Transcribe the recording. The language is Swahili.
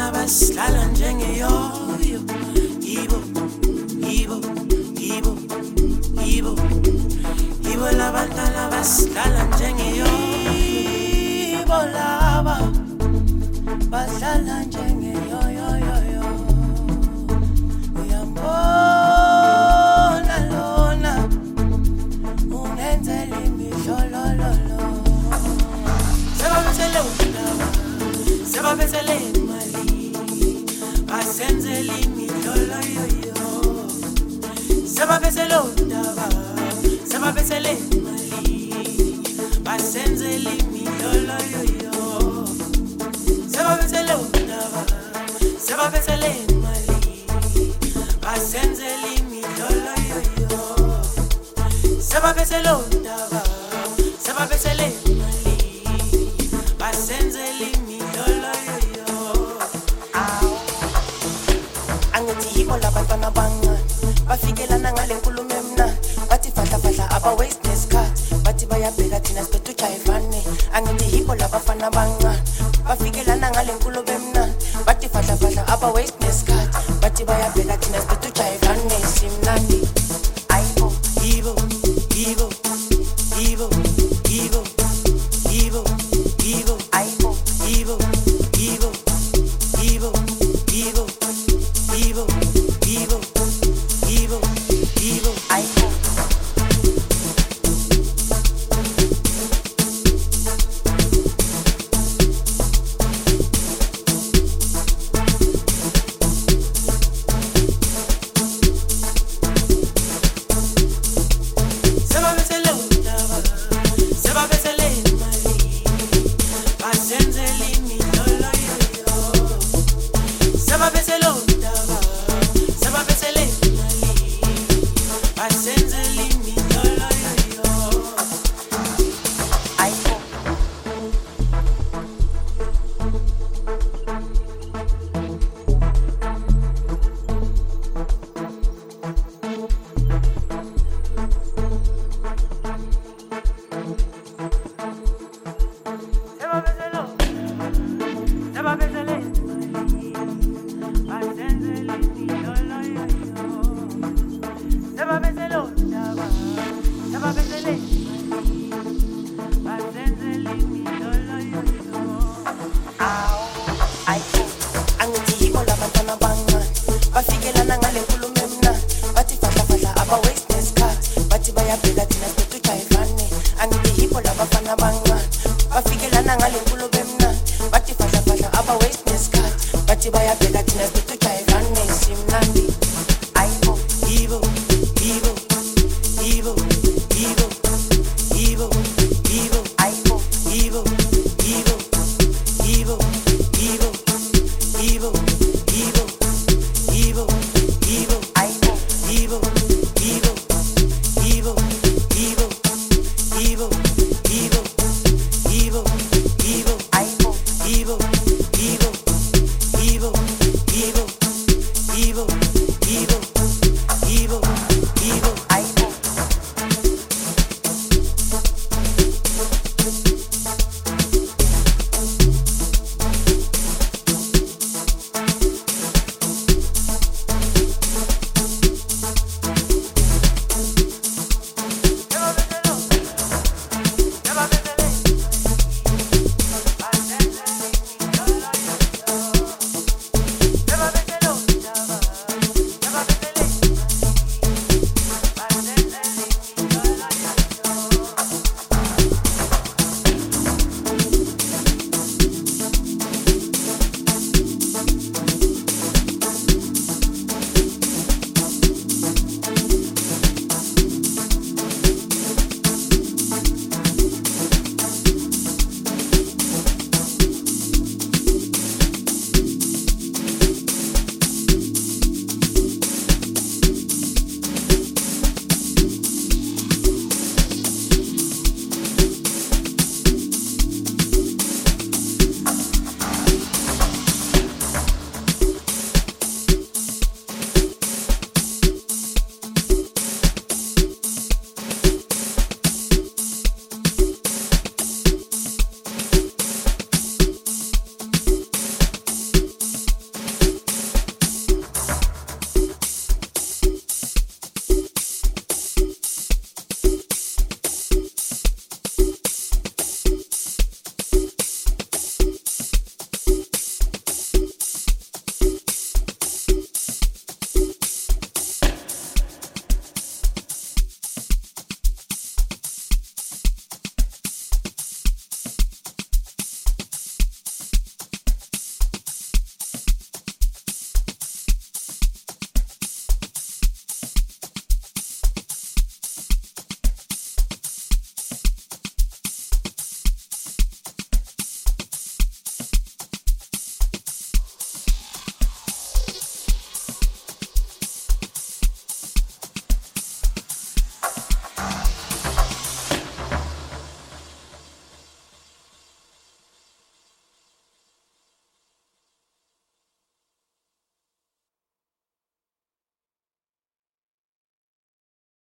labantwana basihlala njengeyoyo. Ibo, ibo, ibo, ibo, ibo labantwana basihlala njengeyoyo. Ibo laba bahlala njengeyoyoyoyo. Uyambona lona ungenzela imihlolololo. Sebabethele undaba, sebabethele imali, basenzela imihloloyoyo. Sebabethele undaba, sebabethele imali, basenzela imihloloyoyo. Sebabethele undaba, sebabethele imali, basenzela imihloloyoyo. Sebabethele undaba, sebabethele imali, basenzela imihloloyoyo. Angithi yibo labantwana bancane bafikelana ngale nkulumo emnandi, bathi fahla fahla aba-waste nesikhathi, bathi bayabheka thina sibethu ujayivane. Angithi yibo labafana abancane bafikelana ngale nkulumo emnandi, bathi fahla fahla aba-waste nesikhathi, bathi bayabheka thina sibethu ujayivane. Simnandi ayibo Ibo, ibo, ibo, ibo, ibo, ibo, ayibo ibo, ibo, ibo, ibo, ibo, ibo, ibo, ibo. ayibo Sebabethele undaba, sebabethele imali, basenzela imihloloyoyo. Sebabethele undaba, sebabethele imali, basenzela imihloloyoyo. ayibo Sebabethele undaba, sebabethele imali, basenzela imihloloyoyo. Sebabethele undaba, sebabethele imali, basenzela imihloloyoyo. ayibo angithi yibo labantwana abancane bafikelana ngale nkulumo emnandi, bathi fahla fahla aba-waste nesikhathi, bathi bayabheka thina sibethu ujayivane. Angithi yibo labafana abancane bafikelana ngale nkulumo emnandi, bathi fahla fahla aba-waste nesikhathi, bathi bayabheka thina sibethu ujayivane.